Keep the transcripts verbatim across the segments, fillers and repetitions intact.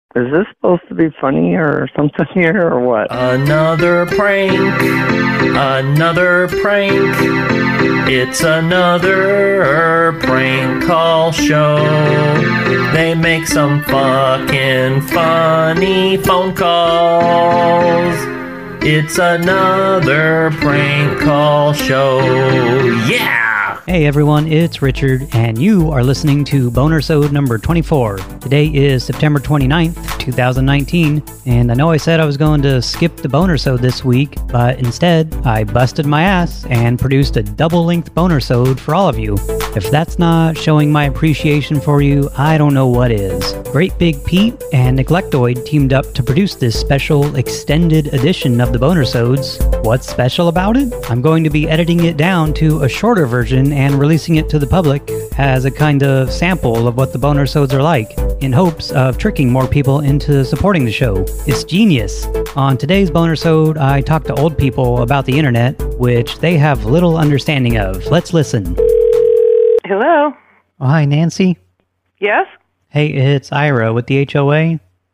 Is this supposed to be funny or something here or what? Another prank, another prank. It's another prank call show. They make some fucking funny phone calls. It's another prank call show. Yeah! Hey everyone, it's Richard, and you are listening to Bonersode number twenty-four. Today is September twenty-ninth, two thousand nineteen, and I know I said I was going to skip the Bonersode this week, but instead, I busted my ass and produced a double-length Bonersode for all of you. If that's not showing my appreciation for you, I don't know what is. Great Big Pete and Neglectoid teamed up to produce this special extended edition of the Bonersodes. What's special about it? I'm going to be editing it down to a shorter version and releasing it to the public as a kind of sample of what the Bonersodes are like, in hopes of tricking more people into supporting the show. It's genius. On today's Bonersode, I talk to old people about the internet, which they have little understanding of. Let's listen. Hello? Oh, hi, Nancy. Yes? Hey, it's Ira with the H O A.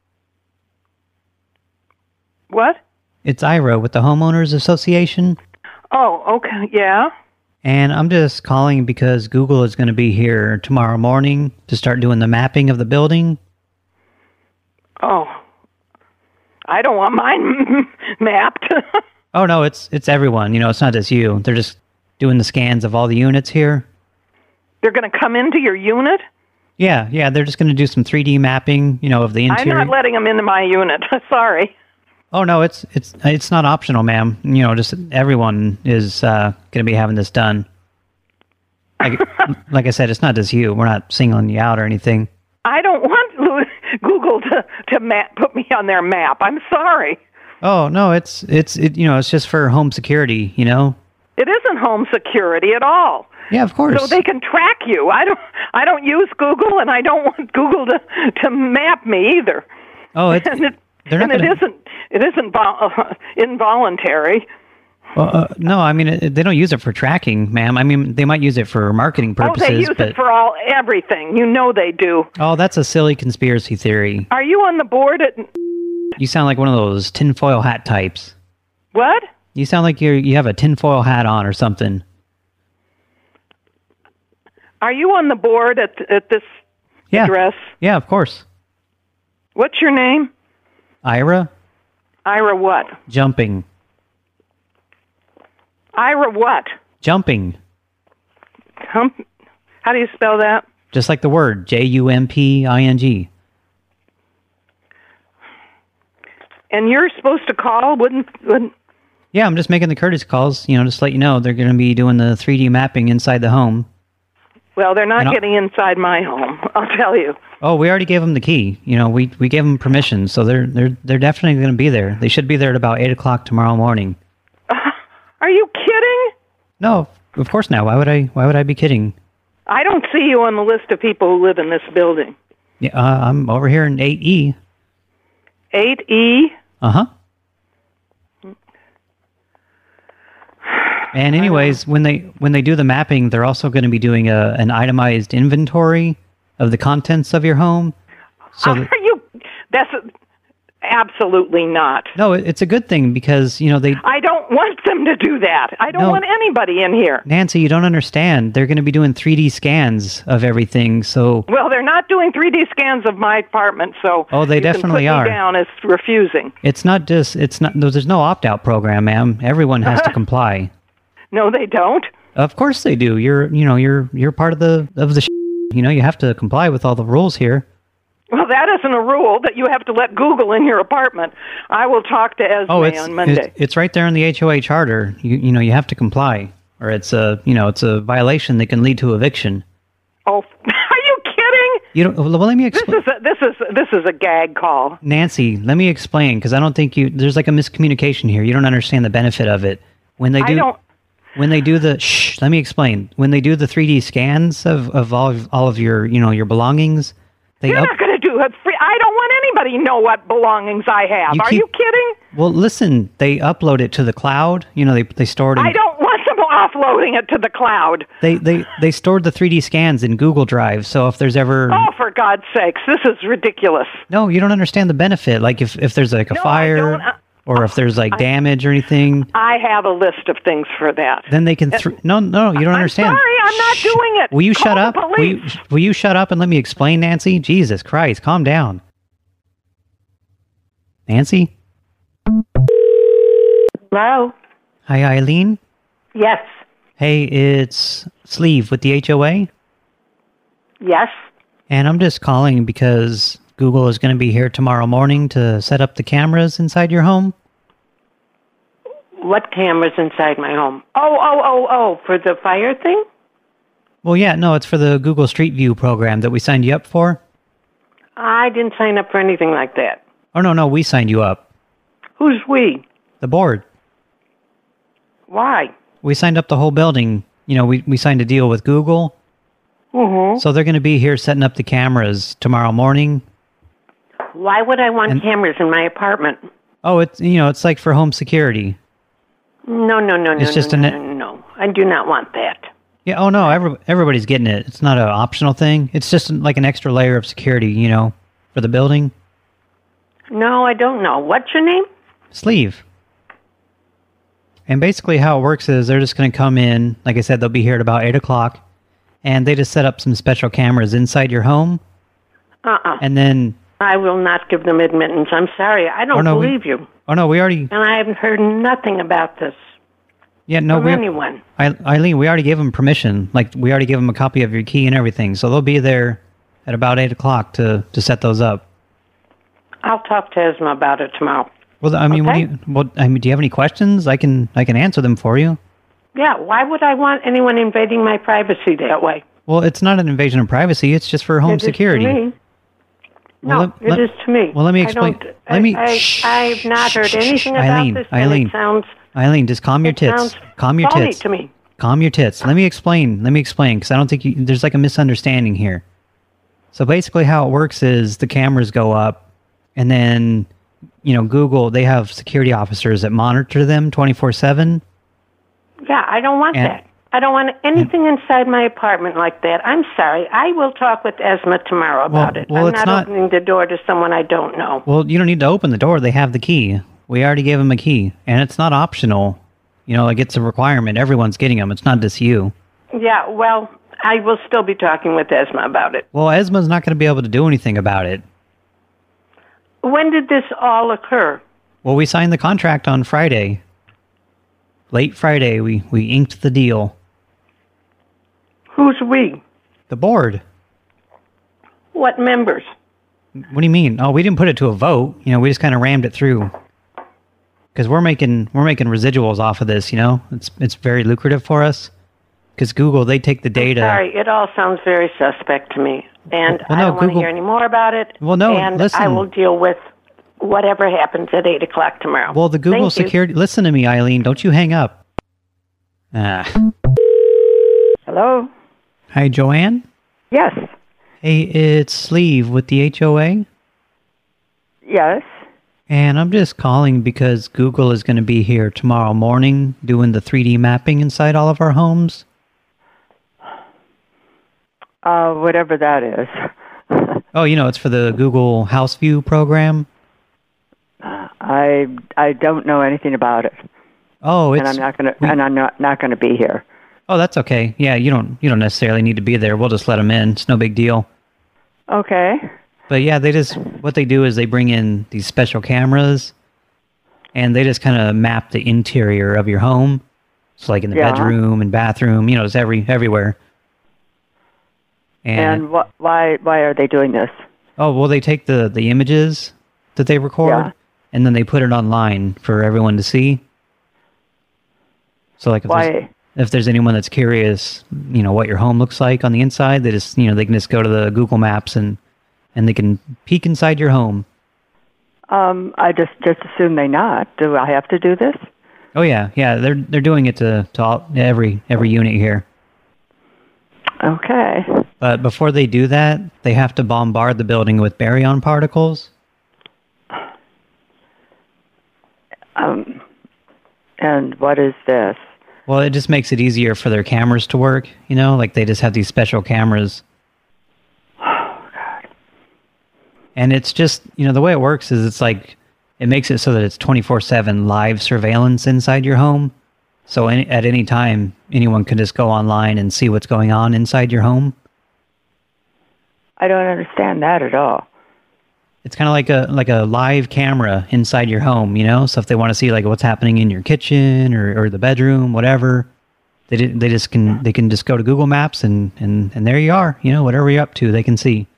What? It's Ira with the Homeowners Association. Oh, okay, yeah. And I'm just calling because Google is going to be here tomorrow morning to start doing the mapping of the building. Oh. I don't want mine mapped. Oh, no, it's it's everyone. You know, it's not just you. They're just doing the scans of all the units here. They're going to come into your unit? Yeah, yeah, they're just going to do some three D mapping, you know, of the interior. I'm not letting them into my unit. Sorry. Oh, no, it's it's it's not optional, ma'am. You know, just everyone is uh, going to be having this done. Like, like I said, it's not just you. We're not singling you out or anything. I don't want Google to, to map, put me on their map. I'm sorry. Oh, no, it's, it's it, you know, it's just for home security, you know? It isn't home security at all. Yeah, of course. So they can track you. I don't I don't use Google, and I don't want Google to, to map me either. Oh, it's... and it, They're not and gonna... it isn't it isn't vol- uh, involuntary. Well, uh, no, I mean it, they don't use it for tracking, ma'am. I mean they might use it for marketing purposes. Oh, they use but... it for all everything. You know they do. Oh, that's a silly conspiracy theory. Are you on the board at? You sound like one of those tinfoil hat types. What? You sound like you you have a tinfoil hat on or something. Are you on the board at at this yeah. address? Yeah, of course. What's your name? Ira? Ira what? Jumping. Ira what? Jumping. Hump? How do you spell that? Just like the word, J U M P I N G. And you're supposed to call, wouldn't... wouldn't yeah, I'm just making the courtesy calls, you know, just to let you know they're going to be doing the three D mapping inside the home. Well, they're not getting inside my home, I'll tell you. Oh, we already gave them the key. You know, we we gave them permission, so they're they're they're definitely going to be there. They should be there at about eight o'clock tomorrow morning. Uh, are you kidding? No, of course not. Why would I? Why would I be kidding? I don't see you on the list of people who live in this building. Yeah, uh, I'm over here in eight E. eight E. Uh huh. And anyways, when they when they do the mapping, they're also going to be doing a an itemized inventory of the contents of your home. So Are you? That's absolutely not. No, it's a good thing because you know they. I don't want them to do that. I don't no, want anybody in here. Nancy, you don't understand. They're going to be doing three D scans of everything. So. Well, they're not doing three D scans of my apartment, so. Oh, they you definitely can put are. Me down as refusing. It's not just. It's not. There's no opt-out program, ma'am. Everyone has to comply. No, they don't. Of course they do. You're, you know, you're you're part of the of the. Sh you know, you have to comply with all the rules here. Well, that isn't a rule that you have to let Google in your apartment. I will talk to Esme oh, it's, on Monday. It's, it's right there in the H O A charter. You you know you have to comply, or it's a you know it's a violation that can lead to eviction. Oh, are you kidding? You don't. Well, let me explain. This is a, this is this is a gag call. Nancy, let me explain because I don't think you. There's like a miscommunication here. You don't understand the benefit of it when they do. I don't. When they do the shh, let me explain. When they do the three D scans of of all of, all of your you know your belongings, they You're up not going to do it free. I don't want anybody to know what belongings I have. You Are keep- you kidding? Well, listen, they upload it to the cloud. You know, they they store it in... I don't want them. offloading it to the cloud. They they they stored the three D scans in Google Drive, so if there's ever Oh, for God's sakes, this is ridiculous. No, you don't understand the benefit. Like if if there's like a No, I fire don't. Uh, or if there's like I- damage or anything, I have a list of things for that. then they can thr No, no, you don't I'm understand. sorry, I'm not doing it. Will you Call shut the up? Will you, police. will you shut up and let me explain, Nancy? Jesus Christ, calm down. Nancy? Hello? Hi, Eileen. Yes. Hey, it's Sleeve with the H O A. Yes. And I'm just calling because Google is going to be here tomorrow morning to set up the cameras inside your home. What cameras inside my home? Oh, oh, oh, oh, for the fire thing? Well, yeah, no, it's for the Google Street View program that we signed you up for. I didn't sign up for anything like that. Oh, no, no, we signed you up. Who's we? The board. Why? We signed up the whole building. You know, we, we signed a deal with Google. Mm-hmm. So they're going to be here setting up the cameras tomorrow morning. Why would I want And- cameras in my apartment? Oh, it's, you know, it's like for home security. No, no, no, no, It's just no, a no, net- no, no. I do not want that. Yeah, oh no, every, everybody's getting it. It's not an optional thing. It's just like an extra layer of security, you know, for the building. No, I don't know. What's your name? Sleeve. And basically how it works is they're just going to come in, like I said, they'll be here at about eight o'clock, and they just set up some special cameras inside your home, Uh-uh. and then... I will not give them admittance. I'm sorry. I don't Oh, no, we- believe you. Oh no, we already... And I haven't heard nothing about this Yeah, no, from we... anyone. I, Eileen, we already gave them permission. Like, we already gave them a copy of your key and everything, so they'll be there at about eight o'clock to, to set those up. I'll talk to Esma about it tomorrow. Well, I mean, what do Okay. you, well, I mean, do you have any questions? I can, I can answer them for you. Yeah, why would I want anyone invading my privacy that way? Well, it's not an invasion of privacy. It's just for home It is to security. me. Well, No, let- it let- is to me. well, let me I explain- don't- let I, me- I, shh, I've not shh, heard shh, anything shh, about Eileen, this. and Eileen. It sounds, Eileen, just calm your it tits. sounds Calm your phony tits. to me. Calm your tits. Let me explain. Let me explain, because I don't think you, there's like a misunderstanding here. So basically how it works is the cameras go up, and then, you know, Google, they have security officers that monitor them twenty-four seven. Yeah, I don't want And- that. I don't want anything inside my apartment like that. I'm sorry. I will talk with Esma tomorrow about Well- it. well, I'm it's not, not- opening the door to someone I don't know. Well, you don't need to open the door. They have the key. We already gave them a key, and it's not optional. You know, like it's a requirement. Everyone's getting them. It's not just you. Yeah, well, I will still be talking with Esma about it. Well, Esma's not going to be able to do anything about it. When did this all occur? Well, we signed the contract on Friday. Late Friday, we, we inked the deal. Who's we? The board. What members? What do you mean? Oh, we didn't put it to a vote. You know, we just kind of rammed it through. Because we're making we're making residuals off of this. You know, it's it's very lucrative for us. Because Google, they take the data. Sorry, it all sounds very suspect to me. And Well, no, I don't want Google- to hear any more about it. Well, no, and listen. I will deal with whatever happens at eight o'clock tomorrow. Well, the Google Thank you. security. Listen to me, Eileen. Don't you hang up. Ah. Hello? Hi, Joanne. Yes. Hey, it's Sleeve with the H O A. Yes. And I'm just calling because Google is going to be here tomorrow morning doing the three D mapping inside all of our homes. Uh, whatever that is. Oh, you know, it's for the Google House View program. I I don't know anything about it, Oh, it's and I'm not gonna we- and I'm not not gonna be here. Oh, that's okay. Yeah, you don't you don't necessarily need to be there. We'll just let them in. It's no big deal. Okay. But yeah, they just what they do is they bring in these special cameras, and they just kind of map the interior of your home. So like in the Yeah. bedroom and bathroom, you know, it's every everywhere. And, And what? Why? Why are they doing this? oh, well, they take the the images that they record, Yeah. and then they put it online for everyone to see. So like if there's, Why? if there's anyone that's curious, you know, what your home looks like on the inside, they just, you know, they can just go to the Google Maps and and they can peek inside your home. Um, I just just assume they not. Do I have to do this? Oh yeah, yeah, they're they're doing it to to all, every every unit here. Okay. But before they do that, they have to bombard the building with baryon particles. Um, and what is this? Well, it just makes it easier for their cameras to work, you know? Like, they just have these special cameras. Oh, God. And it's just, you know, the way it works is it's like, it makes it so that it's twenty-four seven live surveillance inside your home. So any, at any time, anyone can just go online and see what's going on inside your home. I don't understand that at all. It's kind of like a like a live camera inside your home, you know? So if they want to see like what's happening in your kitchen or, or the bedroom, whatever, they did, they just can they can just go to Google Maps and, and, and there you are, you know, whatever you're up to, they can see.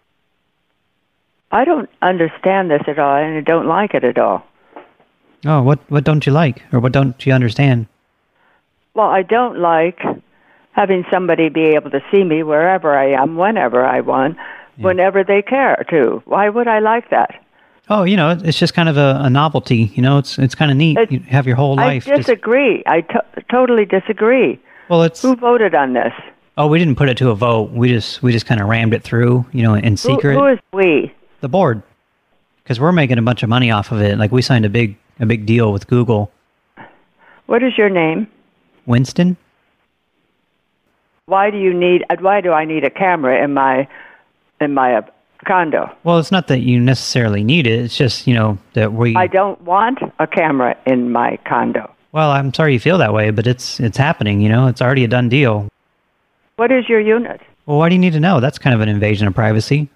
I don't understand this at all, and I don't like it at all. Oh, what what don't you like, or what don't you understand? Well, I don't like having somebody be able to see me wherever I am, whenever I want, yeah. whenever they care to. Why would I like that? Oh, you know, it's just kind of a, a novelty. You know, it's it's kind of neat. It, you have your whole life. I disagree. Just... I to totally disagree. Well, it's who voted on this? Oh, we didn't put it to a vote. We just we just kind of rammed it through, you know, in secret. Who, who is we? The board, because we're making a bunch of money off of it. Like we signed a big a big deal with Google. What is your name? Winston. Why do you need? Why do I need a camera in my in my uh, condo? Well, it's not that you necessarily need it. It's just, you know, that we... I don't want a camera in my condo. Well, I'm sorry you feel that way, but it's it's happening, you know? It's already a done deal. What is your unit? Well, why do you need to know? That's kind of an invasion of privacy.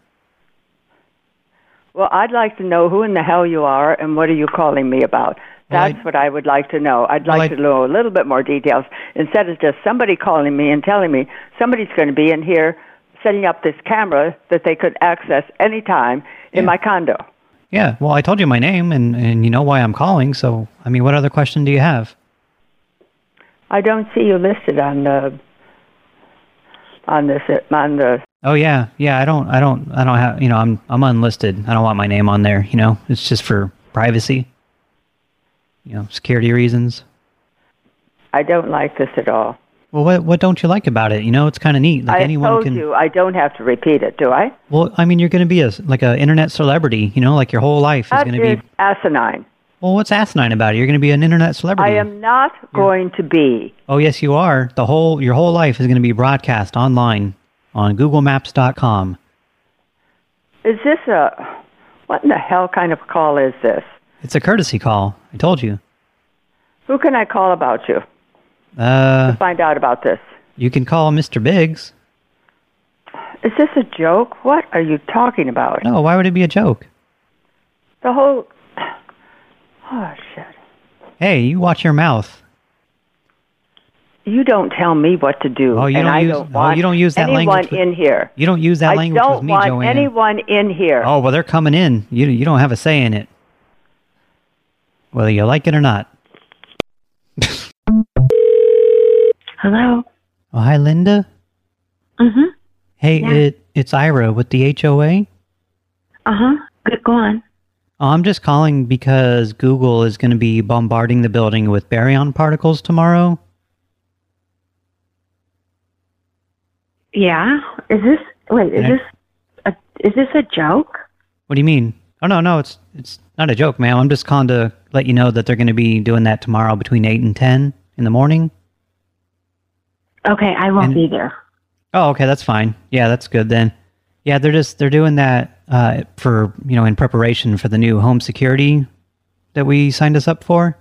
Well, I'd like to know who in the hell you are and what are you calling me about. That's well, what I would like to know. I'd like well, to know a little bit more details instead of just somebody calling me and telling me somebody's going to be in here setting up this camera that they could access anytime in yeah. my condo. Yeah, well, I told you my name, and, and you know why I'm calling, so, I mean, what other question do you have? I don't see you listed on the, on this, on the... Oh, yeah, yeah, I don't, I don't, I don't have, you know, I'm, I'm unlisted. I don't want my name on there, you know? It's just for privacy. You know, security reasons. I don't like this at all. Well, what what don't you like about it? You know, it's kind of neat. Like I anyone told can... you, I don't have to repeat it, do I? Well, I mean, you're going to be a like a internet celebrity. You know, like your whole life is going to be... That is asinine. Well, what's asinine about it? You're going to be an internet celebrity. I am not you're... going to be. Oh, yes, you are. The whole your whole life is going to be broadcast online on Google Maps dot com. Is this a... What in the hell kind of call is this? It's a courtesy call. I told you. Who can I call about you? Uh, to find out about this. You can call Mister Biggs. Is this a joke? What are you talking about? No, why would it be a joke? The whole... Oh, shit. Hey, you watch your mouth. You don't tell me what to do. Oh, you and don't I use. don't Oh, want you don't use that anyone language. in here. You don't use that I language with me, I don't Joanne. want anyone in here. Oh, well, they're coming in. You you don't have a say in it, whether you like it or not. Hello. Oh, hi, Linda. Mm-hmm. Hey, yeah. it it's Ira with the H O A. Uh-huh. Good, go on. Oh, I'm just calling because Google is going to be bombarding the building with baryon particles tomorrow. Yeah? Is this... Wait, is I, this... A, is this a joke? What do you mean? Oh, no, no, it's it's not a joke, ma'am. I'm just calling to let you know that they're going to be doing that tomorrow between eight and ten in the morning. Okay, I won't and, be there. Oh, okay, that's fine. Yeah, that's good then. Yeah, they're just, they're doing that uh, for, you know, in preparation for the new home security that we signed us up for.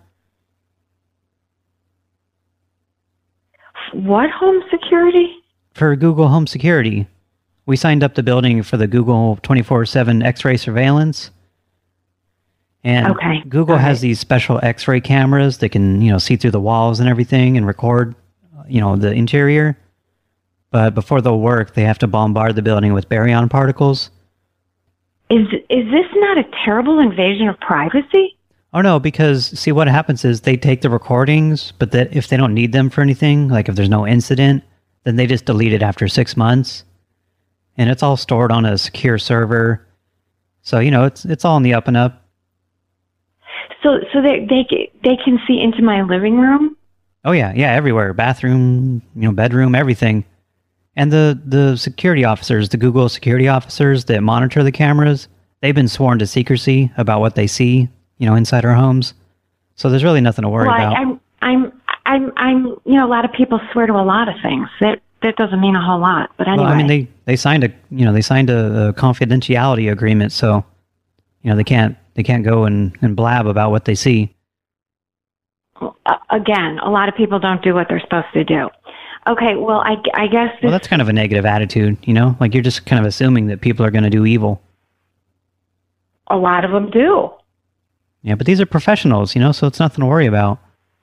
What home security? For Google Home Security. We signed up the building for the Google twenty-four seven X-ray surveillance. And okay. Google All has right. these special X-ray cameras that can, you know, see through the walls and everything and record, you know, the interior. But before they'll work, they have to bombard the building with baryon particles. Is is this not a terrible invasion of privacy? Oh, no, because, see, what happens is they take the recordings, but that if they don't need them for anything, like if there's no incident, then they just delete it after six months. And it's all stored on a secure server. So, you know, it's it's all in the up and up. So so they they they can see into my living room? Oh, yeah, yeah, everywhere. Bathroom, you know, bedroom, everything. And the, the security officers, the Google security officers that monitor the cameras, they've been sworn to secrecy about what they see, you know, inside our homes. So there's really nothing to worry well, about. I, I'm I'm I I'm, I'm, you know, a lot of people swear to a lot of things. That that doesn't mean a whole lot. But anyway, well, I mean, they they signed a, you know, they signed a, a confidentiality agreement, so you know they can't they can't go and, and blab about what they see. Uh, again, a lot of people don't do what they're supposed to do. Okay, well, I, I guess this... Well, that's kind of a negative attitude, you know? Like, you're just kind of assuming that people are going to do evil. A lot of them do. Yeah, but these are professionals, you know, so it's nothing to worry about.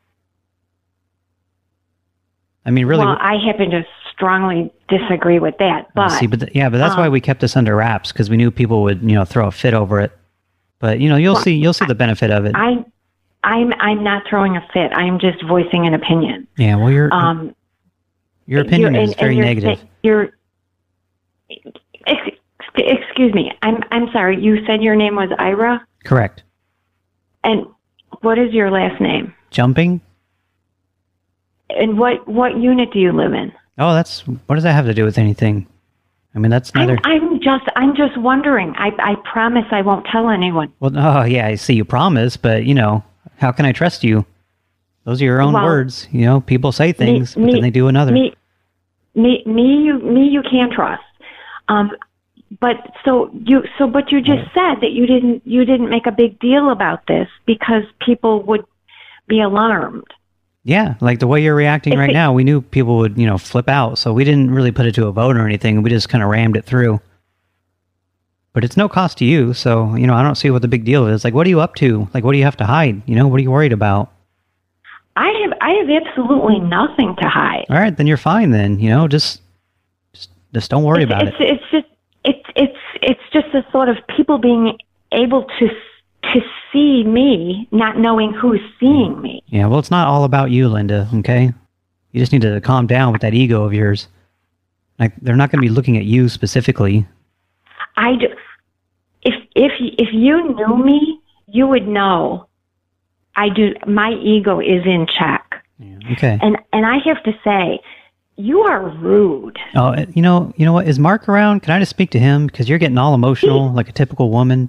I mean, really... Well, I happen to strongly disagree with that, but... See, but th yeah, but that's um, why we kept this under wraps, because we knew people would, you know, throw a fit over it. But, you know, you'll well, see you'll see the benefit of it. I, I'm, I'm not throwing a fit. I'm just voicing an opinion. Yeah, well, you're... Um, Your opinion you're, is and, very and you're, negative. You're, excuse me. I'm I'm sorry. You said your name was Ira? Correct. And what is your last name? Jumping? And what what unit do you live in? Oh, that's what does that have to do with anything? I mean, that's neither. I'm, I'm just I'm just wondering. I I promise I won't tell anyone. Well, oh yeah, I see you promise, but you know, how can I trust you? Those are your own well, words. You know, people say things, me, but me, then they do another. Me, me, me, you, me, you can trust. Um, but so you, so, but you just said that you didn't, you didn't make a big deal about this because people would be alarmed. Yeah, like the way you're reacting if right it, now, we knew people would, you know, flip out, so we didn't really put it to a vote or anything. We just kind of rammed it through. But it's no cost to you, so you know, I don't see what the big deal is. Like, what are you up to? Like, what do you have to hide? You know, what are you worried about? I have I have absolutely nothing to hide. All right, then you're fine. Then you know, just just, just don't worry it's, about it's, it. It's just it's it's it's just the sort of people being able to to see me, not knowing who's seeing me. Yeah, well, it's not all about you, Linda. Okay, you just need to calm down with that ego of yours. Like, they're not going to be looking at you specifically. I do. If if if you knew me, you would know. I do. My ego is in check. Yeah, okay. And and I have to say, you are rude. Oh, you know, you know what? Is Mark around? Can I just speak to him? Because you're getting all emotional, like a typical woman.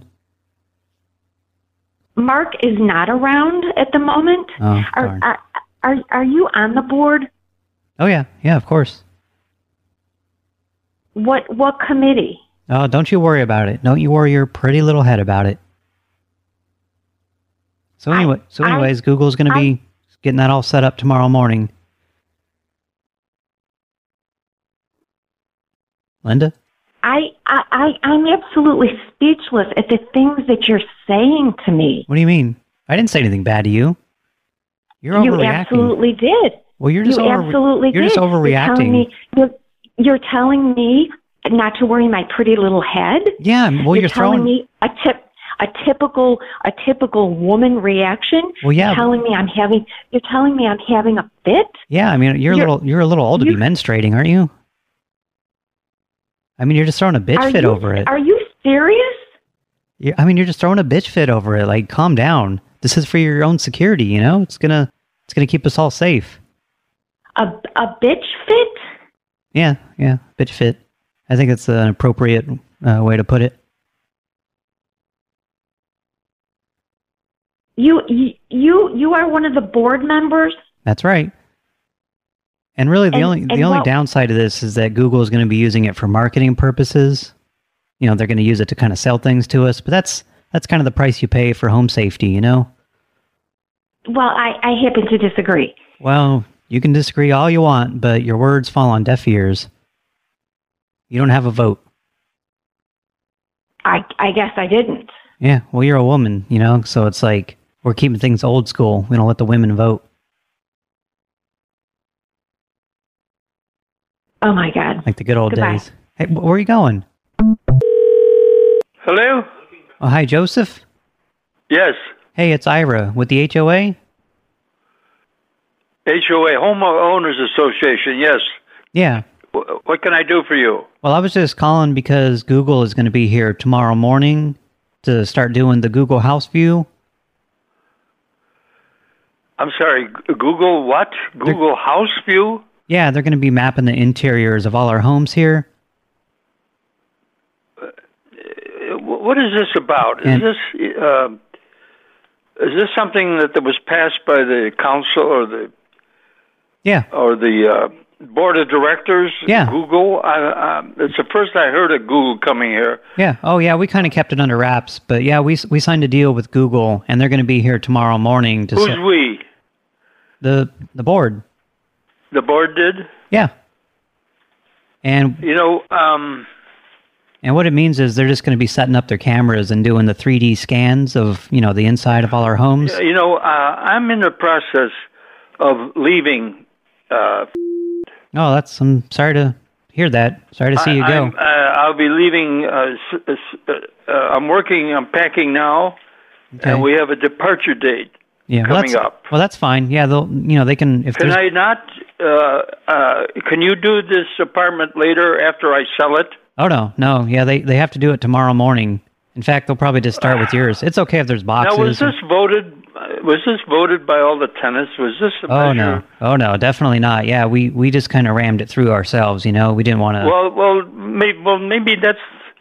Mark is not around at the moment. Oh, are, are are are you on the board? Oh yeah, yeah, of course. What what committee? Oh, don't you worry about it. Don't you worry your pretty little head about it. So anyway, I, so anyways, I, Google's going to be getting that all set up tomorrow morning. Linda? I, I, I, I'm absolutely speechless at the things that you're saying to me. What do you mean? I didn't say anything bad to you. You're you overreacting. You absolutely did. Well, you're just you over, absolutely you're did. just overreacting. You're telling, me, you're, you're telling me not to worry my pretty little head? Yeah, well, you're, you're telling throwing... me a tip. A typical, a typical woman reaction. Well, yeah. You're telling me I'm having. You're telling me I'm having a fit. Yeah, I mean, you're, you're a little. You're a little old to be menstruating, aren't you? I mean, you're just throwing a bitch fit you, over it. Are you serious? You're, I mean, you're just throwing a bitch fit over it. Like, calm down. This is for your own security. You know, it's gonna. It's gonna keep us all safe. A a bitch fit? Yeah, yeah, bitch fit. I think it's an appropriate uh, way to put it. You, you you are one of the board members? That's right. And really the and, only the and only what, downside of this is that Google is going to be using it for marketing purposes. You know, they're going to use it to kind of sell things to us, but that's that's kind of the price you pay for home safety, you know? Well, I, I happen to disagree. Well, you can disagree all you want, but your words fall on deaf ears. You don't have a vote. I I guess I didn't. Yeah, well, you're a woman, you know, so it's like we're keeping things old school. We don't let the women vote. Oh, my God. Like the good old Goodbye. days. Hey, where are you going? Hello? Oh, hi, Joseph? Yes. Hey, it's Ira with the H O A. H O A, Homeowners Association, yes. Yeah. W- what can I do for you? Well, I was just calling because Google is going to be here tomorrow morning to start doing the Google House View. I'm sorry, Google what? Google they're, House View? Yeah, they're going to be mapping the interiors of all our homes here. Uh, what is this about? And, is this uh, is this something that, that was passed by the council or the Yeah. Or the uh, board of directors? Yeah. Google? I, uh, it's the first I heard of Google coming here. Yeah. Oh, yeah, we kind of kept it under wraps. But, yeah, we we signed a deal with Google, and they're going to be here tomorrow morning. to. Who's se- we? The, the board. The board did? Yeah. And You know, um, and what it means is they're just going to be setting up their cameras and doing the three D scans of, you know, the inside of all our homes. you know, uh, I'm in the process of leaving. Uh, Oh, that's, I'm sorry to hear that. Sorry to see you I, go. I'm, uh, I'll be leaving. Uh, s- uh, uh, I'm working, I'm packing now, Okay. and we have a departure date yeah, well, coming that's, up. Well, that's fine. Yeah, they'll, you know, they can, if Can there's, I not, uh, uh, can you do this apartment later after I sell it? oh, no, no, yeah, they, they have to do it tomorrow morning. In fact, they'll probably just start with yours. It's okay if there's boxes. Now, was this voted, uh, was this voted by all the tenants? Was this a Oh, measure? no. Oh, no, definitely not. Yeah, we, we just kind of rammed it through ourselves, you know? We didn't want to... Well, well, maybe, well, maybe that's.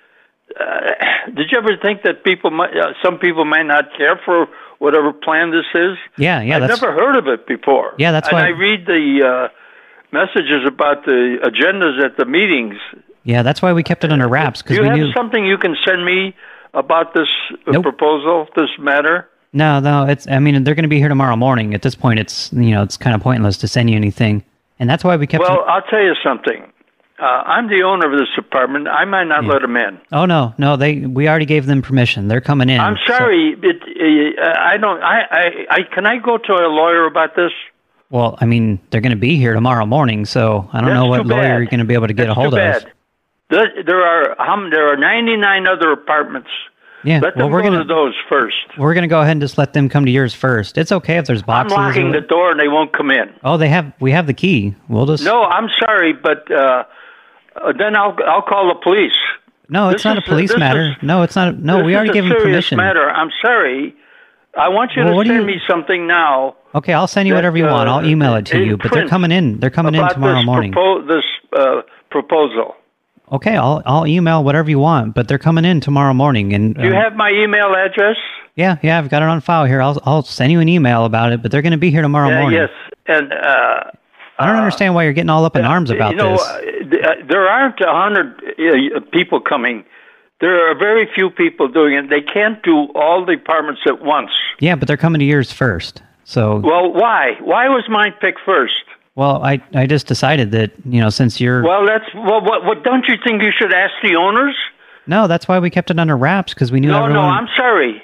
Uh, did you ever think that people, might, uh, some people might not care for whatever plan this is? yeah, yeah, I've that's... never heard of it before. Yeah, that's and why- I read the uh, messages about the agendas at the meetings. Yeah, that's why we kept it under wraps, Do because you we have knew... something you can send me about this uh, Nope. proposal, this matter? No, no, it's, I mean, they're going to be here tomorrow morning. At this point, it's, you know, it's kind of pointless to send you anything. And that's why we kept... Well, it, I'll tell you something. Uh, I'm the owner of this apartment. I might not Yeah. let them in. oh, no, no, they, we already gave them permission. They're coming in. I'm so- sorry. It, uh, I don't. I, I. I. Can I go to a lawyer about this? well, I mean, they're going to be here tomorrow morning, so I don't That's know what too lawyer bad. you're going to be able to get That's a hold too of. bad. There, there are. Um, there are ninety-nine other apartments. Yeah, Let well, them we're go going to those first. We're going to go ahead and just let them come to yours first. It's okay if there's I'm boxes. locking or- the door and they won't come in. Oh, they have. We have the key. We'll just. No, I'm sorry, but uh, uh, then I'll I'll call the police. No, it's This not a is- police this matter. is- no, it's not. No, this we is already a gave them serious permission. matter. I'm sorry. I want you Well, to what do send you- me something now. Okay, I'll send you that, whatever you want. I'll uh, email it to in you. But they're print coming in. They're coming in about tomorrow this morning. Propo- this uh, proposal. Okay, I'll I'll email whatever you want. But they're coming in tomorrow morning. And Do you um, have my email address? yeah, yeah, I've got it on file here. I'll I'll send you an email about it. But they're going to be here tomorrow Uh, morning. yes, and uh, I don't understand why you're getting all up in arms about you know, this. uh, th- there aren't a hundred uh, people coming. There are very few people doing it. They can't do all the apartments at once. Yeah, but they're coming to yours first. So Well, why? Why was mine picked first? well, I I just decided that you know since you're Well, that's well. What, what don't you think you should ask the owners? no, that's why we kept it under wraps because we knew No, everyone. no. I'm sorry.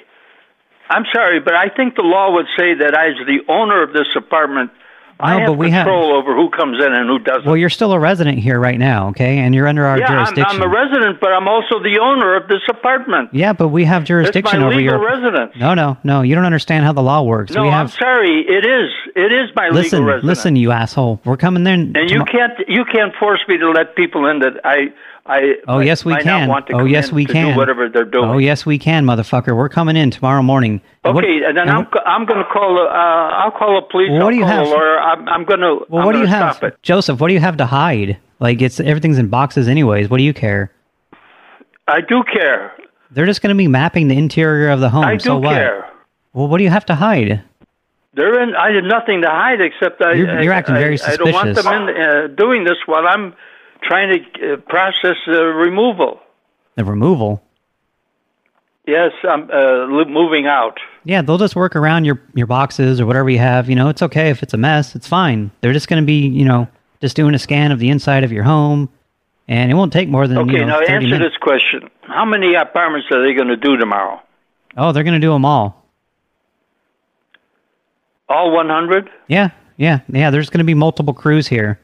I'm sorry, but I think the law would say that as the owner of this apartment, I No, have but we have- control over who comes in and who doesn't. Well, you're still a resident here right now, okay? And you're under our yeah, I'm, jurisdiction. I'm a resident, but I'm also the owner of this apartment. yeah, but we have It's jurisdiction my over legal your. residence. No, no, no. You don't understand how the law works. No, we I'm have. sorry. It is. It is my listen, legal residence. listen, you asshole. We're coming there. And you can't. You can't force me to let people in that I. I. Oh yes, we might can. Not want to oh come yes, in we to can. Do whatever they're doing. Oh yes, we can, motherfucker. We're coming in tomorrow morning. And what- Okay, and then and I'm. what- I'm going to call. Uh, I'll call the police. Well, what I'll do you call have? a lawyer. I'm, I'm going to. Well, I'm what do you gonna have, Stop it. Joseph? What do you have to hide? Like it's everything's in boxes, anyways. What do you care? I do care. They're just going to be mapping the interior of the home. I do so what? care. Well, what do you have to hide? They're in. I have nothing to hide except I. You're- you're I- acting I, very I don't want suspicious. them in uh, doing this while I'm trying to uh, process uh, removal. The removal. Yes, I'm uh, li- moving out. Yeah, they'll just work around your your boxes or whatever you have. You know, it's okay if it's a mess. It's fine. They're just going to be, you know, just doing a scan of the inside of your home, and it won't take more than Okay, you know now thirty answer minutes. this question: how many apartments are they going to do tomorrow? Oh, they're going to do them all. All one hundred? Yeah, yeah, yeah. There's going to be multiple crews here.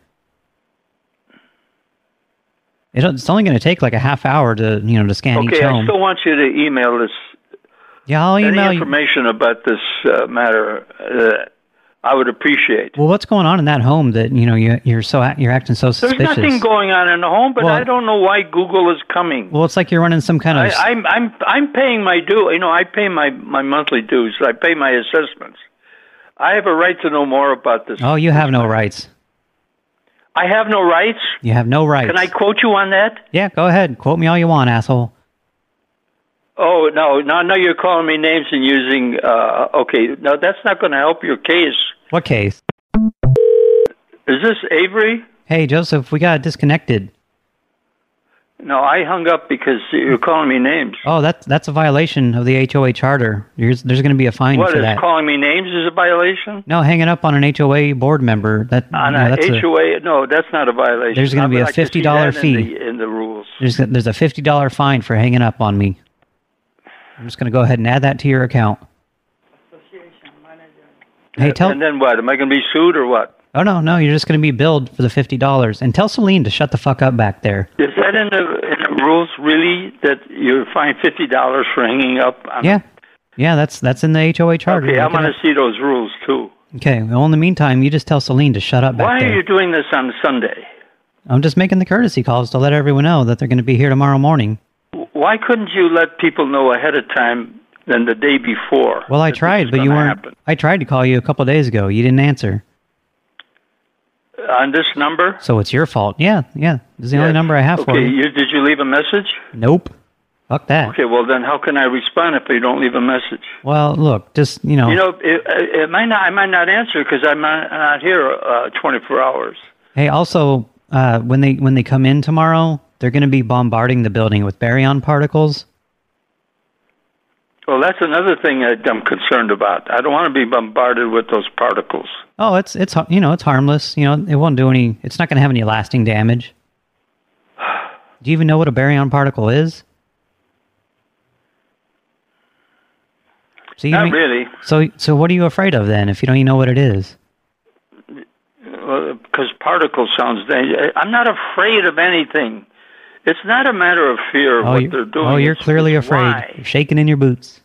It, it's only going to take like a half hour to you know to scan each Okay, I home. still want you to email this. Yeah, I'll Any email you. information about this uh, matter, uh, I would appreciate. Well, what's going on in that home that you know you, you're so act- you're acting so There's suspicious? nothing going on in the home, but Well- I don't know why Google is coming. Well, it's like you're running some kind I, of. I'm I'm I'm paying my due. You know, I pay my my monthly dues. I pay my assessments. I have a right to know more about this. oh, you have no rights. I have no rights. You have no rights. Can I quote you on that? Yeah, go ahead. Quote me all you want, asshole. Oh no, no, no! You're calling me names and using. Uh, okay, no, that's not going to help your case. What case? Is this Avery? Hey, Joseph, we got disconnected. No, I hung up because you're calling me names. Oh, that's that's a violation of the H O A charter. There's, there's going to be a fine what, for is that. calling me names is a violation? No, hanging up on an H O A board member. That, on you know, an that's H O A? A, no, that's not a violation. There's going to be a like fifty dollar to see fee. in the, in the rules. There's, there's a fifty dollar fine for hanging up on me. I'm just going to go ahead and add that to your account. Hey, tell... And then what? Am I going to be sued or what? Oh, no, no, you're just going to be billed for the fifty dollars. And tell Celine to shut the fuck up back there. Is that in the, in the rules, really, that you're fined fifty dollars for hanging up? On yeah. Yeah, that's that's in the H O A charter. Okay, I'm going to see those rules, too. Okay, well, in the meantime, you just tell Celine to shut up back Why there. are you doing this on Sunday? I'm just making the courtesy calls to let everyone know that they're going to be here tomorrow morning. Why couldn't you let people know ahead of time than the day before? Well, I tried, but you weren't... Happen? I tried to call you a couple of days ago. You didn't answer. On this number? So it's your fault. Yeah, yeah. This is the yes. only number I have okay, for you. you. Did you leave a message? Nope. Fuck that. Okay, well then how can I respond if you don't leave a message? Well, look, just, you know... You know, it, it might not, I might not answer because I'm not, not here uh, twenty-four hours. Hey, also, uh, when they when they come in tomorrow, they're going to be bombarding the building with baryon particles. Well, that's another thing I'm concerned about. I don't want to be bombarded with those particles. Oh, it's it's you know it's harmless. You know it won't do any. It's not going to have any lasting damage. Do you even know what a baryon particle is? So you not mean, really. So so what are you afraid of then? If you don't even know what it is? Well, because particle sounds dangerous. I'm not afraid of anything. It's not a matter of fear of oh, what they're doing. Oh, you're it's, clearly it's afraid. Why. You're shaking in your boots.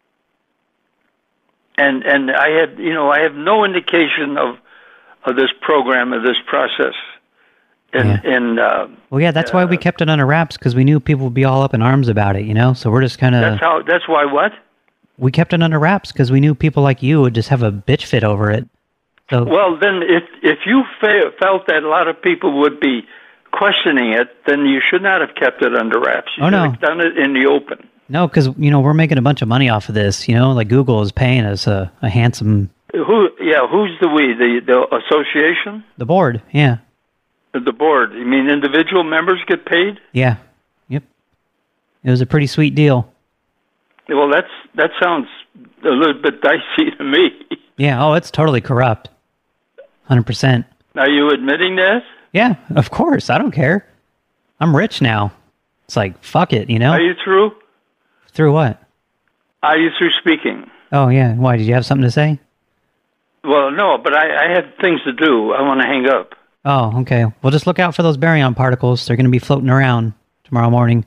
And and I had you know I have no indication of of this program of this process. In yeah. in uh, well, yeah, that's uh, why we kept it under wraps because we knew people would be all up in arms about it. You know, so we're just kind of. That's how. That's why what? We kept it under wraps because we knew people like you would just have a bitch fit over it. So well, then if if you fe felt that a lot of people would be questioning it, then you should not have kept it under wraps. You oh, should no. have done it in the open. No, because, you know, we're making a bunch of money off of this, you know, like Google is paying us a, a handsome... Who? Yeah, who's the we? The, the association? The board, yeah. The, the board. You mean individual members get paid? Yeah, yep. It was a pretty sweet deal. Well, that's that sounds a little bit dicey to me. Yeah, oh, it's totally corrupt. one hundred percent. Are you admitting that? Yeah, of course. I don't care. I'm rich now. It's like, fuck it, you know? Are you through? Through what? Are you through speaking? Oh, yeah. Why, did you have something to say? Well, no, but I, I have things to do. I want to hang up. Oh, okay. Well, just look out for those baryon particles. They're going to be floating around tomorrow morning.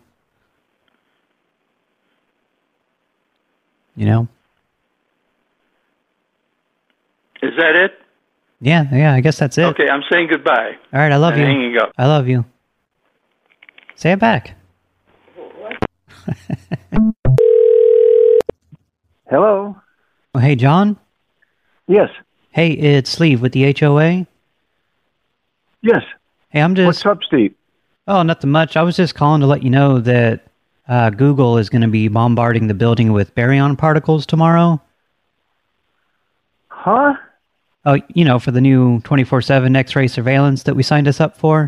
You know? Is that it? Yeah, yeah, I guess that's it. Okay, I'm saying goodbye. All right, I love I'm you. hanging up. I love you. Say it back. Hello? Oh, hey, John? Yes. Hey, it's Steve with the H O A. Yes. Hey, I'm just... What's up, Steve? Oh, nothing much. I was just calling to let you know that uh, Google is going to be bombarding the building with baryon particles tomorrow. Huh? Oh, you know, for the new twenty-four seven X-ray surveillance that we signed us up for.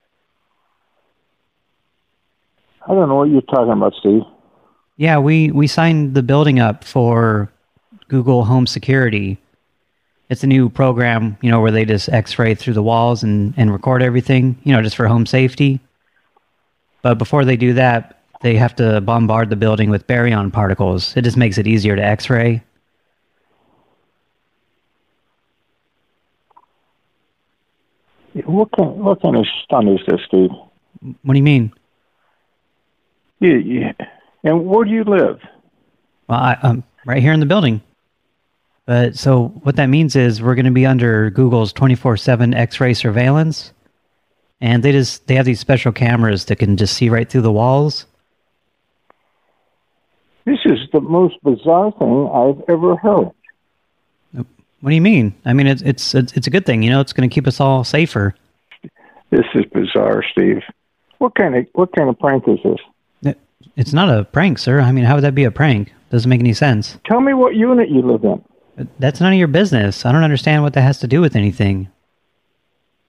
I don't know what you're talking about, Steve. Yeah, we, we signed the building up for Google Home Security. It's a new program, you know, where they just X-ray through the walls and, and record everything, you know, just for home safety. But before they do that, they have to bombard the building with baryon particles. It just makes it easier to X-ray. What kind, what kind of stunt is this, Steve? What do you mean? Yeah, yeah. And where do you live? Well, I, I'm right here in the building. But so what that means is we're going to be under Google's twenty-four seven X-ray surveillance. And they just they have these special cameras that can just see right through the walls. This is the most bizarre thing I've ever heard. What do you mean? I mean, it's it's it's, it's a good thing, you know. It's going to keep us all safer. This is bizarre, Steve. What kind of what kind of prank is this? It, it's not a prank, sir. I mean, how would that be a prank? Doesn't make any sense. Tell me what unit you live in. That's none of your business. I don't understand what that has to do with anything.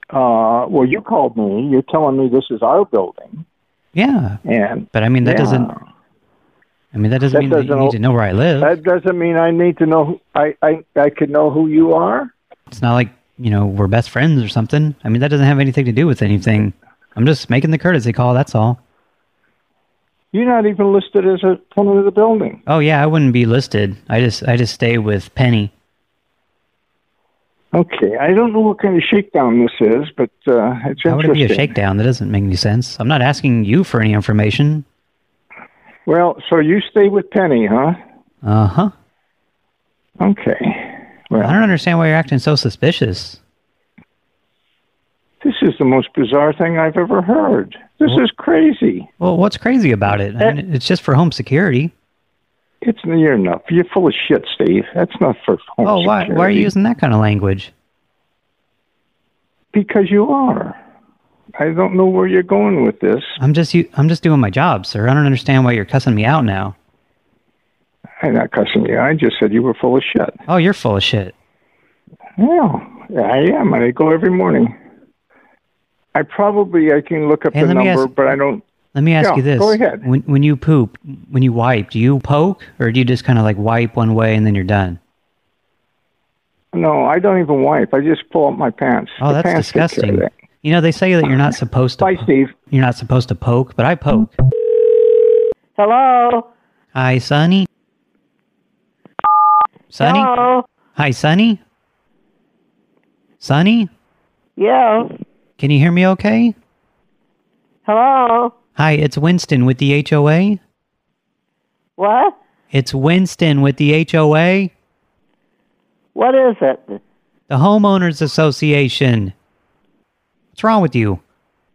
Uh, well, you called me. You're telling me this is our building. Yeah. And but I mean, that yeah. doesn't... I mean, that doesn't that mean doesn't that you need to know where I live. That doesn't mean I need to know... Who, I, I, I could know who you are? It's not like, you know, we're best friends or something. I mean, that doesn't have anything to do with anything. I'm just making the courtesy call, that's all. You're not even listed as a tenant of the building. Oh, yeah, I wouldn't be listed. I just I just stay with Penny. Okay, I don't know what kind of shakedown this is, but uh, it's How would interesting. it be a shakedown? That doesn't make any sense. I'm not asking you for any information. Well, so you stay with Penny, huh? Uh-huh. Okay. Well, I don't understand why you're acting so suspicious. This is the most bizarre thing I've ever heard. This well, is crazy. Well, what's crazy about it? I mean, it's just for home security. It's near enough. You're full of shit, Steve. That's not for home oh, why, security. why are you using that kind of language? Because you are. I don't know where you're going with this. I'm just I'm just doing my job, sir. I don't understand why you're cussing me out now. I'm not cussing you. I just said you were full of shit. Oh, you're full of shit. Yeah, I am. I go every morning. I probably I can look up hey, the number, ask, but I don't. Let me ask yeah, you this. Go ahead. When when you poop, when you wipe, do you poke or do you just kind of like wipe one way and then you're done? No, I don't even wipe. I just pull up my pants. Oh, the that's pants disgusting. That. You know, they say that you're not supposed to... Bye, Steve. You're not supposed to poke, but I poke. Hello? Hi, Sonny? Sonny? Hello? Hi, Sonny? Sonny? Yeah. Can you hear me okay? Hello? Hi, it's Winston with the H O A. What? It's Winston with the H O A. What is it? The Homeowners Association. What's wrong with you?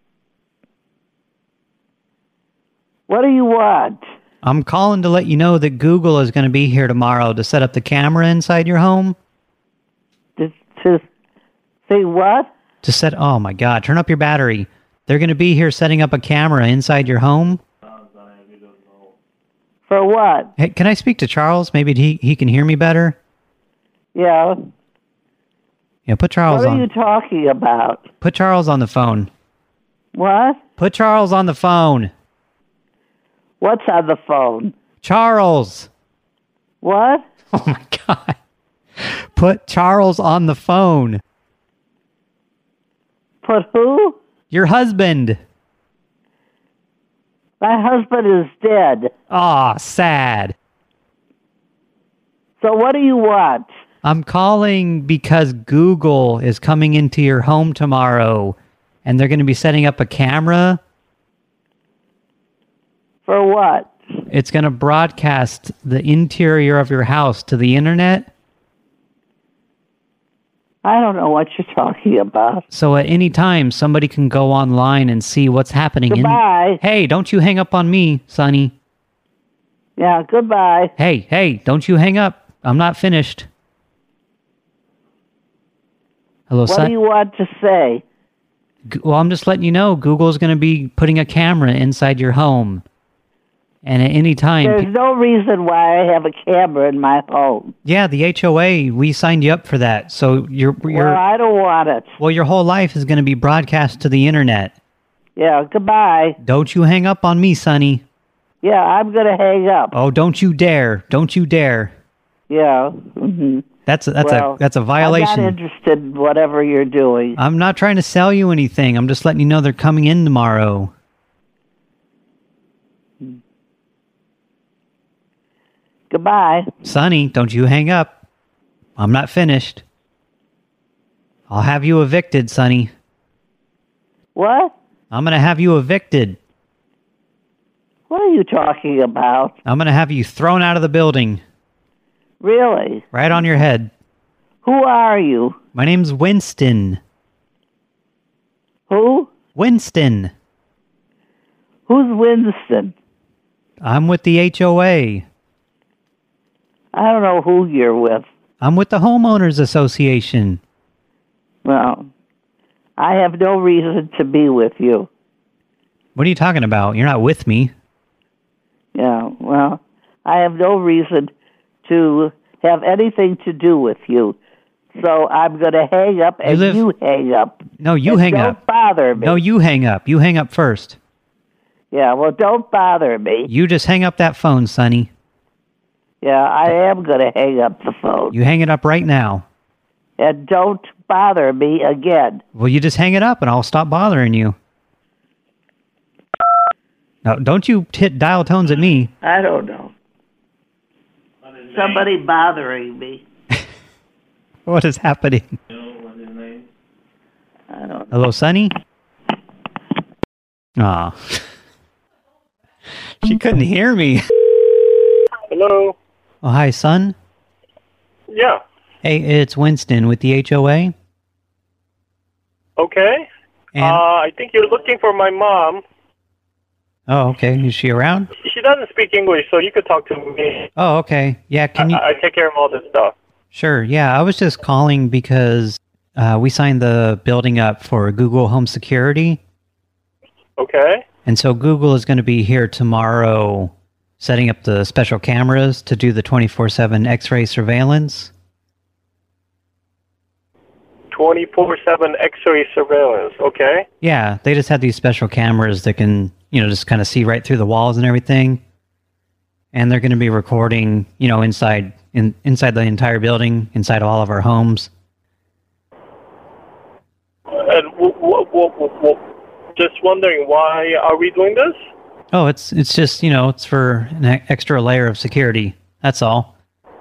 What do you want? I'm calling to let you know that Google is going to be here tomorrow to set up the camera inside your home. To, to say what? To set... Oh, my God. Turn up your battery. They're going to be here setting up a camera inside your home. For what? Hey, can I speak to Charles? Maybe he, he can hear me better? Yeah. Yeah, put Charles on. What are you talking about? Put Charles on the phone. What? Put Charles on the phone. What's on the phone? Charles. What? Oh, my God. Put Charles on the phone. Put who? Your husband. My husband is dead. Aw, sad. So what do you want? I'm calling because Google is coming into your home tomorrow, and they're going to be setting up a camera. For what? It's going to broadcast the interior of your house to the internet. I don't know what you're talking about. So at any time, somebody can go online and see what's happening. Goodbye. In... Hey, don't you hang up on me, Sonny. Yeah, goodbye. Hey, hey, don't you hang up. I'm not finished. Hello, what son. What do you want to say? Well, I'm just letting you know, Google's going to be putting a camera inside your home. And at any time... There's no reason why I have a camera in my home. Yeah, the H O A, we signed you up for that. So you're... you're well, I don't want it. Well, your whole life is going to be broadcast to the internet. Yeah, goodbye. Don't you hang up on me, Sonny. Yeah, I'm going to hang up. Oh, don't you dare. Don't you dare. Yeah. Mm-hmm. That's a, that's well, a that's a violation. I'm not interested in whatever you're doing. I'm not trying to sell you anything. I'm just letting you know they're coming in tomorrow. Goodbye. Sonny, don't you hang up. I'm not finished. I'll have you evicted, Sonny. What? I'm going to have you evicted. What are you talking about? I'm going to have you thrown out of the building. Really? Right on your head. Who are you? My name's Winston. Who? Winston. Who's Winston? I'm with the H O A. I don't know who you're with. I'm with the Homeowners Association. Well, I have no reason to be with you. What are you talking about? You're not with me. Yeah, well, I have no reason to have anything to do with you. So I'm going to hang up and you, live... you hang up. No, you and hang don't up. Don't bother me. No, you hang up. You hang up first. Yeah, well, don't bother me. You just hang up that phone, Sonny. Yeah, I am going to hang up the phone. You hang it up right now. And don't bother me again. Well, you just hang it up and I'll stop bothering you. No, don't you hit dial tones at me. I don't know. Somebody bothering me. What is happening? I don't know. Hello, Sonny? Aw. She couldn't hear me. Hello? Oh, hi, son? Yeah. Hey, it's Winston with the H O A. Okay. And uh, I think you're looking for my mom. Oh, okay. Is she around? She doesn't speak English, so you could talk to me. Oh, okay. Yeah, can you... I, I take care of all this stuff. Sure, yeah. I was just calling because uh, we signed the building up for Google Home Security. Okay. And so Google is going to be here tomorrow setting up the special cameras to do the twenty-four seven X-ray surveillance. twenty-four seven X-ray surveillance, okay. Yeah, they just have these special cameras that can, you know, just kind of see right through the walls and everything. And they're going to be recording, you know, inside in inside the entire building, inside all of our homes. And w w w w just wondering, why are we doing this? Oh, it's it's just, you know, it's for an extra layer of security. That's all.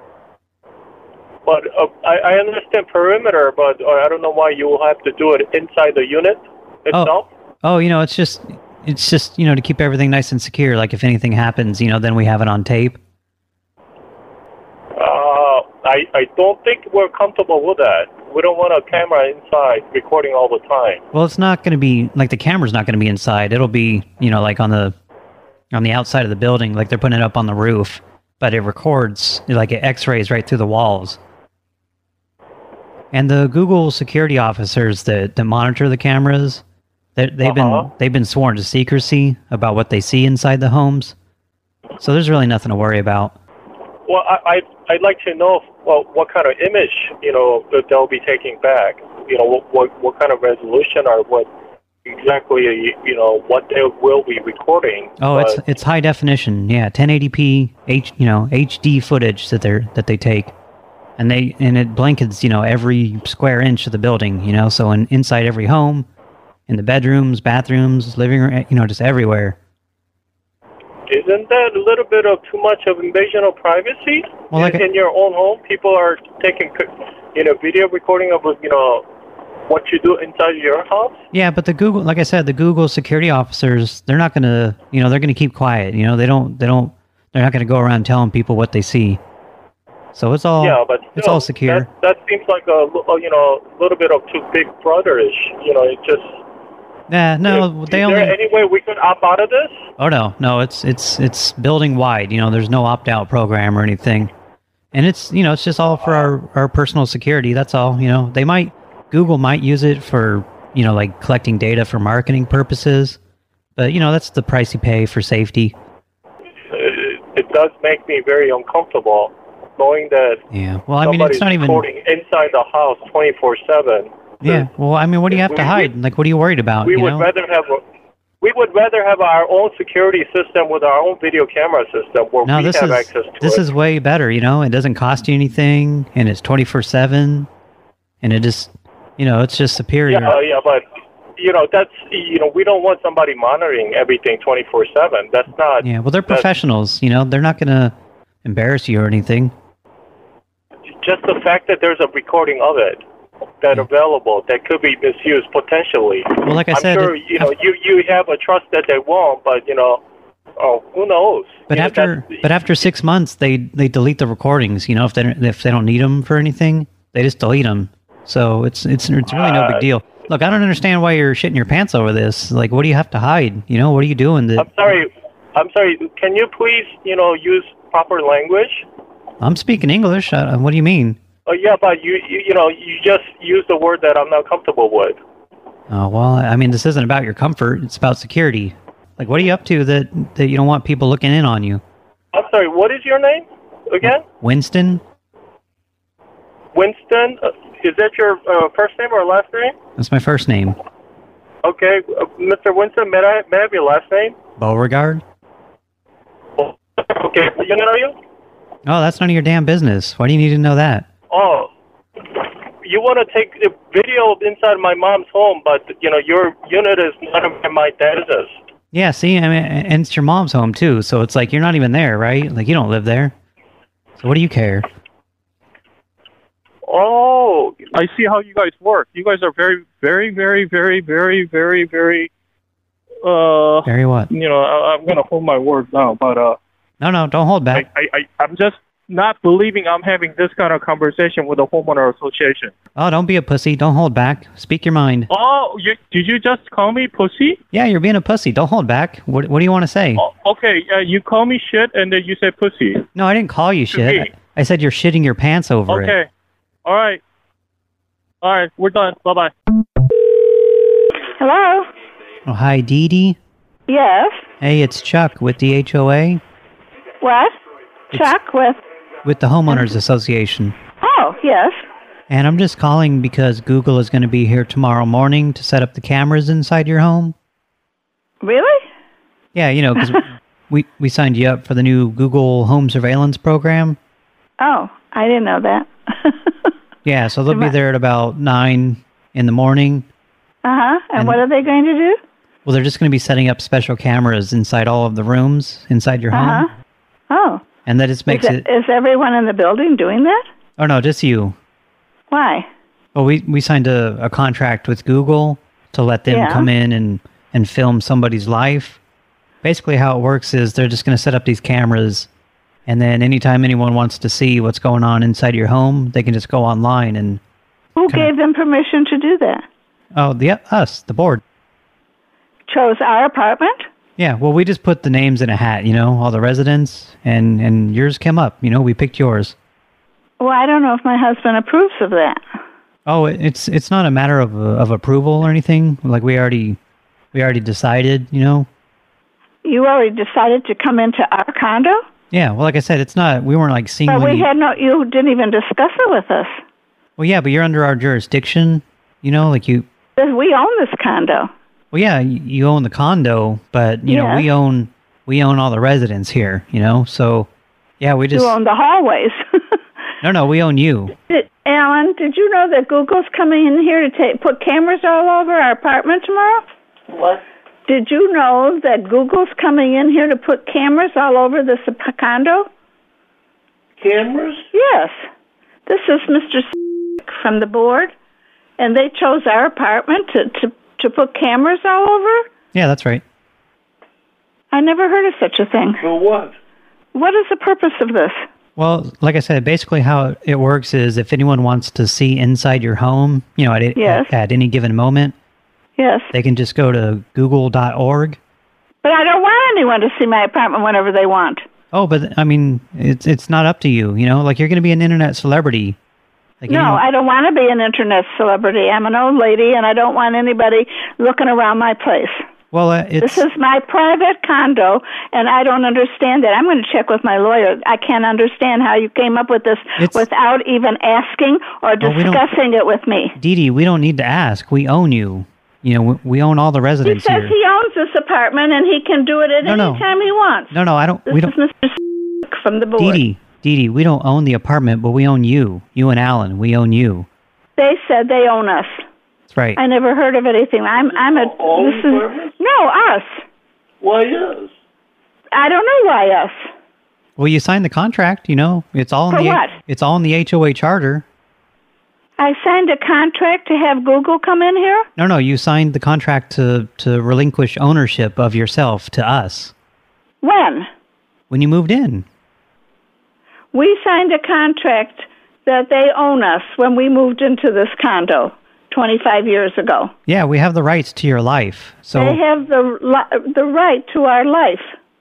But uh, I, I understand perimeter, but uh, I don't know why you will have to do it inside the unit itself. Oh, oh, you know, it's just, it's just, you know, to keep everything nice and secure. Like if anything happens, you know, then we have it on tape. Uh, I I don't think we're comfortable with that. We don't want a camera inside recording all the time. Well, it's not going to be like the camera's not going to be inside. It'll be, you know, like on the on the outside of the building, like they're putting it up on the roof, but it records, like it X-rays right through the walls. And the Google security officers that, that monitor the cameras, they've uh-huh. been they've been sworn to secrecy about what they see inside the homes. So there's really nothing to worry about. Well, I, I I'd like to know, well, what kind of image, you know, that they'll be taking back. You know, what what, what kind of resolution or what exactly, you know, what they will be recording. Oh, but it's it's high definition, yeah, ten eighty p H, you know, H D footage that they're that they take, and they and it blankets, you know, every square inch of the building, you know, so in, inside every home, in the bedrooms, bathrooms, living room, you know, just everywhere. Isn't that a little bit of too much of invasion of privacy? Well, like in, in your own home, people are taking, you know, video recording of, you know, what you do inside your house? Yeah, but the Google, like I said, the Google security officers, they're not going to, you know, they're going to keep quiet. You know, they don't, they don't, they're not going to go around telling people what they see. So it's all, yeah, but still, it's all secure. That, that seems like a, you know, a little bit of too big brother-ish. You know, it just. Yeah, no, is, they is only. Is there any way we could opt out of this? Oh no, no, it's it's it's building wide. You know, there's no opt-out program or anything, and it's you know it's just all for our our personal security. That's all. You know, they might Google might use it for you know like collecting data for marketing purposes, but you know that's the price you pay for safety. It, it does make me very uncomfortable knowing that. Yeah, well, I mean, it's not even recording inside the house twenty-four seven. Yeah, well, I mean, what do you have to hide? We, like, what are you worried about? We you would know? rather have a, we would rather have our own security system with our own video camera system where no, we this have is, access to this it. is way better, you know? It doesn't cost you anything, and it's twenty-four seven, and it just, you know, it's just superior. Yeah, uh, yeah, but, you know, that's, you know, we don't want somebody monitoring everything twenty-four seven. That's not... Yeah, well, they're professionals, you know? They're not going to embarrass you or anything. Just the fact that there's a recording of it that available that could be misused potentially. Well, like I I'm said, sure it, you know you you have a trust that they won't, but you know, oh, who knows? But you after know, but after six months, they they delete the recordings. You know, if they don't, if they don't need them for anything, they just delete them. So it's it's it's really no big deal. Look, I don't understand why you're shitting your pants over this. Like, what do you have to hide? You know, what are you doing? That I'm sorry. I'm sorry. Can you please you know use proper language? I'm speaking English. Uh, what do you mean? Oh, yeah, but you, you you know, you just used a word that I'm not comfortable with. Oh, well, I mean, this isn't about your comfort. It's about security. Like, what are you up to that, that you don't want people looking in on you? I'm sorry, what is your name again? Winston. Winston? Uh, Is that your uh, first name or last name? That's my first name. Okay, uh, Mister Winston, may I, may I have your last name? Beauregard? Okay, you know you? Oh, that's none of your damn business. Why do you need to know that? Oh, you want to take a video inside my mom's home, but, you know, your unit is not in my dad's. Yeah, see, I mean, and it's your mom's home, too, so it's like you're not even there, right? Like, you don't live there. So what do you care? Oh, I see how you guys work. You guys are very, very, very, very, very, very, very, uh... Very what? You know, I, I'm going to hold my words now, but, uh... No, no, don't hold back. I, I, I, I'm just not believing I'm having this kind of conversation with a homeowner association. Oh, don't be a pussy. Don't hold back. Speak your mind. Oh, you, did you just call me pussy? Yeah, you're being a pussy. Don't hold back. What What do you want to say? Oh, okay, uh, you call me shit and then you said pussy. No, I didn't call you shit. me. I, I said you're shitting your pants over it. Okay, all right. All right, we're done. Bye-bye. Hello? Oh, hi, Dee Dee. Yes? Hey, it's Chuck with the H O A. What? Chuck with... With the Homeowners Association. Oh, yes. And I'm just calling because Google is going to be here tomorrow morning to set up the cameras inside your home. Really? Yeah, you know, because we, we signed you up for the new Google Home Surveillance program. Oh, I didn't know that. Yeah, so they'll be there at about nine in the morning. Uh-huh. And, And- what are they going to do? Well, they're just going to be setting up special cameras inside all of the rooms inside your home. Uh-huh. Oh. And that just makes is, it... Is everyone in the building doing that? Oh, no, just you. Why? Well, we, we signed a, a contract with Google to let them Yeah. come in and, and film somebody's life. Basically how it works is they're just going to set up these cameras, and then anytime anyone wants to see what's going on inside your home, they can just go online and... Who gave them permission to do that? Oh, the us, the board. Chose our apartment? Yeah, well, we just put the names in a hat, you know, all the residents, and, and yours came up. You know, we picked yours. Well, I don't know if my husband approves of that. Oh, it- it's it's not a matter of of approval or anything. Like we already we already decided, you know. You already decided to come into our condo? Yeah, well, like I said, it's not. We weren't like seeing. But when we you, had no, you didn't even discuss it with us. Well, yeah, but you're under our jurisdiction. You know, like you. Because we own this condo. Well, yeah, you, you own the condo, but you know Yes. we own we own all the residents here. You know, so yeah, we just You own the hallways. no, no, we own you. Did, Alan, did you know that Google's coming in here to take, put cameras all over our apartment tomorrow? What? Did you know that Google's coming in here to put cameras all over this ap- condo? Cameras? Yes. This is Mister from the board, and they chose our apartment to, to, to put cameras all over? Yeah, that's right. I never heard of such a thing. For what? What is the purpose of this? Well, like I said, basically how it works is if anyone wants to see inside your home, you know, at, Yes. at, at any given moment, Yes. they can just go to google dot org. But I don't want anyone to see my apartment whenever they want. Oh, but I mean, it's it's not up to you, you know? Like, you're going to be an internet celebrity. Like No, anyone- I don't want to be an internet celebrity. I'm an old lady, and I don't want anybody looking around my place. Well, uh, it's... This is my private condo, and I don't understand that. I'm going to check with my lawyer. I can't understand how you came up with this without even asking or Well, we don't- discussing it with me. Dee Dee, we don't need to ask. We own you. You know, we, we own all the He residents says here. he owns this apartment, and he can do it at No, any no. time he wants. No, no, I don't... This we don't. is Mister from the board. Dee Dee, Dee Dee, we don't own the apartment, but we own you. You and Alan, we own you. They said they own us. That's right. I never heard of anything. I'm I'm a All this the is apartments? no us. Why, yes. I don't know why us. Well, you signed the contract, you know. It's all in For the what? It's all in the H O A charter. I signed a contract to have Google come in here. No, no, you signed the contract to to relinquish ownership of yourself to us When? when you moved in. We signed a contract that they own us when we moved into this condo twenty-five years ago. Yeah, we have the rights to your life. So They have the li- the right to our life.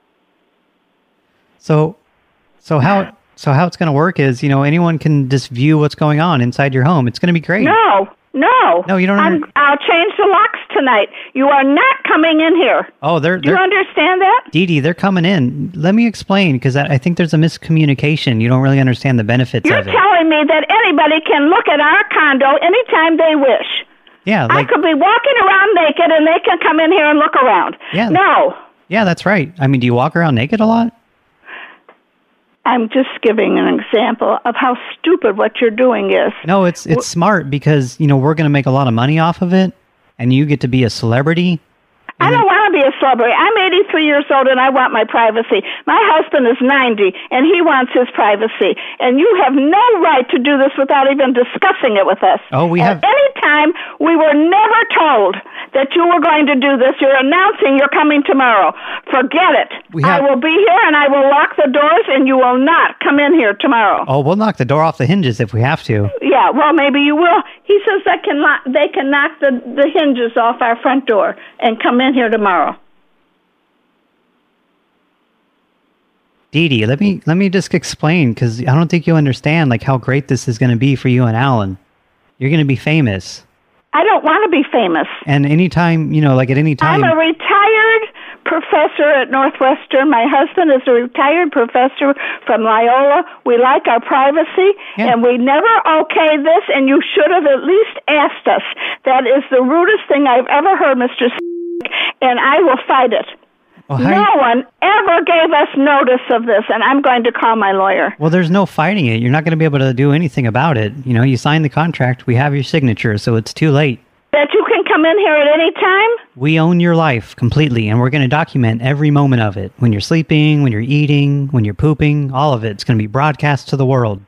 so so how so how it's going to work is, you know, anyone can just view what's going on inside your home. It's going to be great. No, no. No, you don't I'm, under- I I'll change the locks tonight. You are not coming in here. Oh, they're... Do you understand that? Dee Dee, they're coming in. Let me explain, because I, I think there's a miscommunication. You don't really understand the benefits You're of it. You're telling me that anybody can look at our condo anytime they wish. Yeah, like... I could be walking around naked, and they can come in here and look around. Yeah. No. Yeah, that's right. I mean, do you walk around naked a lot? I'm just giving an example of how stupid what you're doing is. No, it's it's smart because, you know, we're going to make a lot of money off of it, and you get to be a celebrity. I don't want to be a celebrity. I'm eighty-three years old, and I want my privacy. My husband is ninety, and he wants his privacy. And you have no right to do this without even discussing it with us. Oh, we have... At any time, we were never told that you were going to do this. You're announcing you're coming tomorrow. Forget it. We have... I will be here, and I will lock the doors, and you will not come in here tomorrow. Oh, we'll knock the door off the hinges if we have to. Yeah, well, maybe you will. He says that can lock, they can knock the, the hinges off our front door and come in here tomorrow. Dee Dee, let me let me just explain, because I don't think you understand like how great this is going to be for you and Alan. You're going to be famous. I don't want to be famous. And anytime, you know, like at any time... I'm a retired professor at Northwestern. My husband is a retired professor from Loyola. We like our privacy, yeah. and we never okay this, and you should have at least asked us. That is the rudest thing I've ever heard, Mister and I will fight it. Well, no you... one ever gave us notice of this, and I'm going to call my lawyer. Well, there's no fighting it. You're not going to be able to do anything about it. You know, you signed the contract. We have your signature, so it's too late. That you can come in here at any time? We own your life completely, and we're going to document every moment of it. When you're sleeping, when you're eating, when you're pooping, all of it. It's going to be broadcast to the world.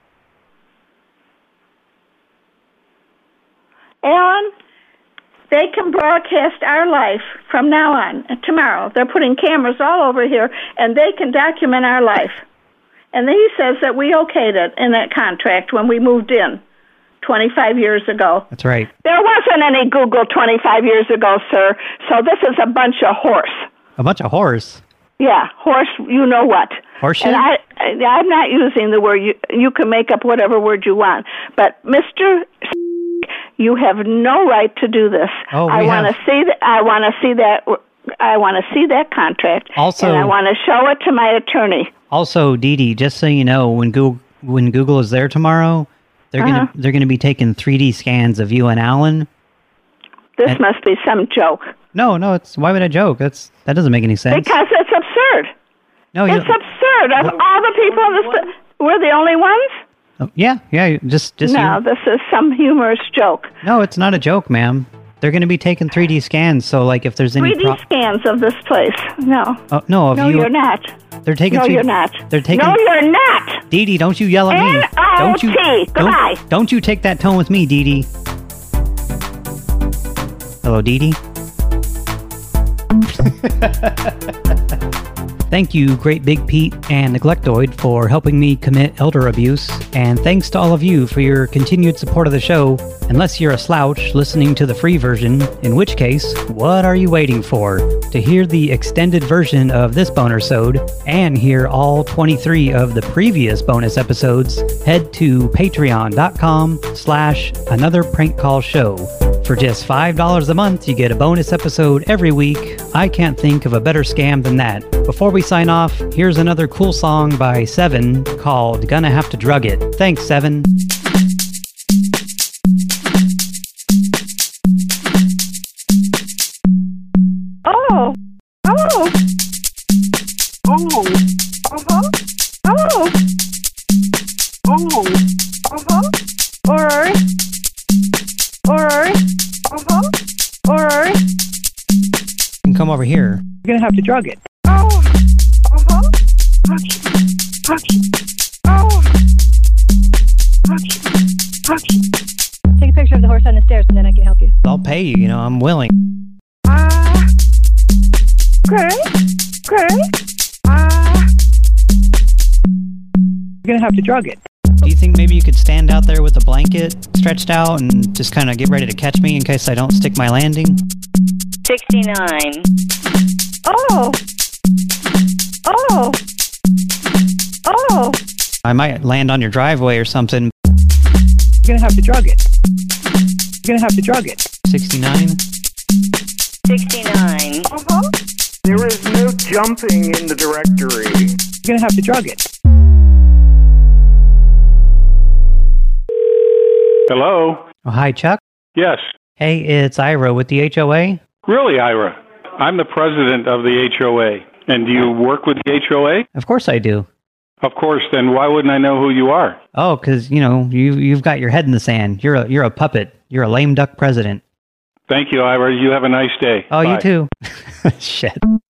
Alan, they can broadcast our life from now on, tomorrow. They're putting cameras all over here, and they can document our life. And he says that we okayed it in that contract when we moved in twenty-five years ago. That's right. There wasn't any Google twenty-five years ago, sir, so this is a bunch of horse. A bunch of horse? Yeah, horse, you know what. Horse shit? And I, I, I'm not using the word, you, you can make up whatever word you want, but Mister you have no right to do this. Oh, we I want to see that. I want to see that. I want to see that contract. Also, and I want to show it to my attorney. Also, Dee Dee, just so you know, when Google when Google is there tomorrow, they're uh-huh. gonna they're gonna be taking three D scans of you and Alan. This and, must be some joke. No, no, it's why would I joke? That's that doesn't make any sense. Because it's absurd. No, it's absurd. Of all the people in the st- we're the only ones. Oh, yeah, yeah, just just no, you. this is some humorous joke. No, it's not a joke, ma'am. They're going to be taking three D scans, so like if there's any three D scans of this place. No. Oh, no, of no, you. you're not. They're taking. No, three, you're not. They're taking. No, you're not. Dee Dee, don't you yell at me. N O T. Don't you? Goodbye. Don't, don't you take that tone with me, Dee Dee. Hello, Dee Dee. Thank you, Great Big Pete and Neglectoid, for helping me commit elder abuse, and thanks to all of you for your continued support of the show, unless you're a slouch listening to the free version, in which case, what are you waiting for? To hear the extended version of this bonersode, and hear all twenty-three of the previous bonus episodes, head to patreon.com slash another prank call show. For just five dollars a month, you get a bonus episode every week. I can't think of a better scam than that. Before we sign off, here's another cool song by Seven called Gonna Have to Drug It. Thanks, Seven. Oh. Oh. Oh. Uh-huh. Oh. Oh. Uh-huh. All right. All right. Uh-huh. All right. You can come over here. You're going to have to drug it. Oh. Uh-huh. Oh. Take a picture of the horse on the stairs and then I can help you. I'll pay you, you know, I'm willing. Uh. Okay. Okay. Uh. You're going to have to drug it. Do you think maybe you could stand out there with a blanket stretched out and just kind of get ready to catch me in case I don't stick my landing? sixty-nine. Oh. Oh. Oh. I might land on your driveway or something. You're going to have to drug it. You're going to have to drug it. sixty-nine. sixty-nine. Uh-huh. There is no jumping in the directory. You're going to have to drug it. Hello? Oh, hi, Chuck. Yes. Hey, it's Ira with the H O A. Really, Ira? I'm the president of the H O A. And do you work with the H O A? Of course I do. Of course. Then why wouldn't I know who you are? Oh, because, you know, you, you've got your head in the sand. You're a, you're a puppet. You're a lame duck president. Thank you, Ira. You have a nice day. Oh, Bye. you too. Shit.